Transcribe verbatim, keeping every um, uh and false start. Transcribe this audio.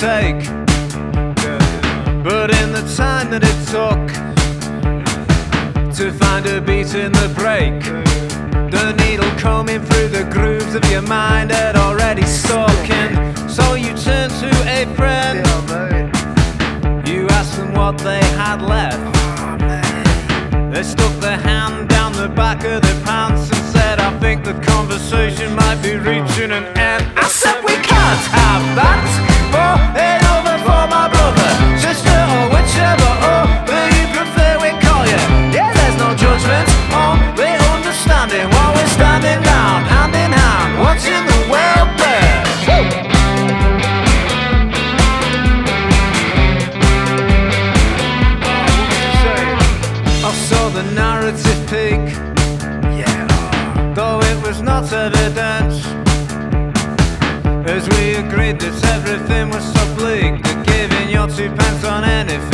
take. But in the time that it took to find a beat in the break, the needle combing through the grooves of your mind had already stuck in. So you turned to a friend, you asked them what they had left. They stuck their hand down the back of their pants and said, I think the conversation might be reaching an end. I said we can't have that. Pour it over for my brother, sister, or whichever other you prefer we call you. Yeah, there's no judgment, only understanding while we're standing down, hand in hand, watching the world burn. So the narrative peak, yeah, though it was not evident, as we agreed that everything was so bleak that giving your two pence on anything